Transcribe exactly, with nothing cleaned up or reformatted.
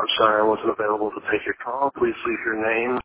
sorry I wasn't available to take your call. Please leave your name